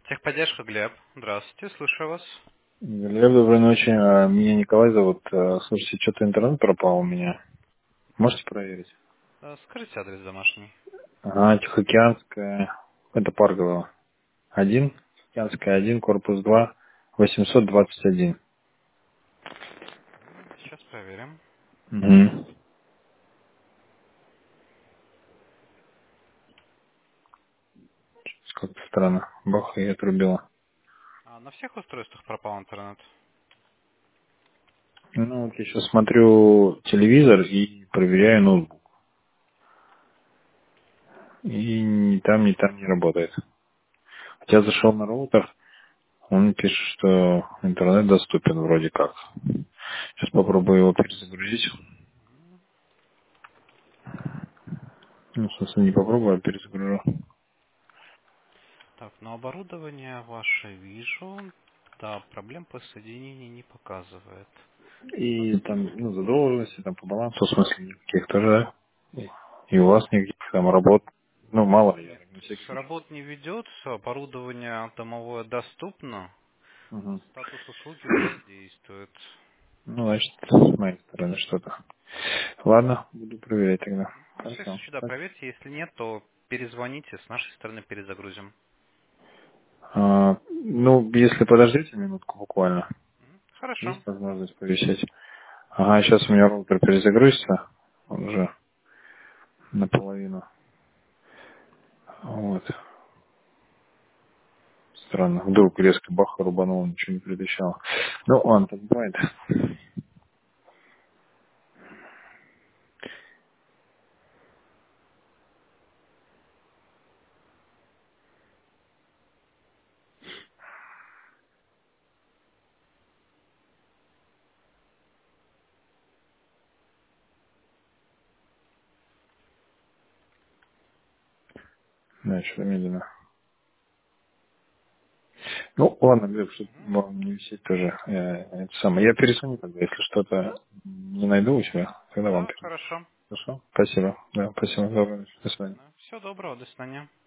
Техподдержка, Глеб. Здравствуйте, слушаю вас. Глеб, доброй ночи. Меня Николай зовут. Слушайте, что-то интернет пропал у меня. Можете проверить? Скажите адрес домашний. Ага, Тихоокеанская. Это Паргово. Один. Тихоокеанская 1, корпус 2, 821. Сейчас проверим. Угу. Как-то странно. Бах, и отрубила. А на всех устройствах пропал интернет? Ну, вот я сейчас смотрю телевизор и проверяю ноутбук. И ни там, ни там не работает. Хотя зашел на роутер, он пишет, что интернет доступен вроде как. Сейчас попробую его перезагрузить. Ну, собственно, не попробую, а перезагружу. Так, но оборудование ваше вижу. Да, проблем по соединению не показывает. И там, ну, задолженности, там по балансу, в смысле, никаких тоже, да? И у вас никаких там работ, ну, мало ли, я Нет, на всякий случай. работ не ведется, оборудование домовое доступно, Угу. статус услуги у вас действует. Ну, значит, с моей стороны что-то. Ладно, буду проверять тогда. На всякий Хорошо. случай, да, Спасибо. проверьте, если нет, то перезвоните, с нашей стороны перезагрузим. Ну, если подождите минутку буквально, Хорошо. есть возможность повисеть? Ага, сейчас у меня роутер перезагрузится, он уже наполовину. Вот. Странно. Вдруг резко бах рубанул, ничего не предвещало. Ну, ладно, так бывает. Да, что-то медленно. Ну, ладно, Глеб, что вам не висеть тоже. Это самое. Я перезвоню тогда, если что-то не найду у себя, тогда вам Да, перезвоню. хорошо. Хорошо? Спасибо. Да, спасибо. Доброй ночи. До свидания. Всего доброго, до свидания.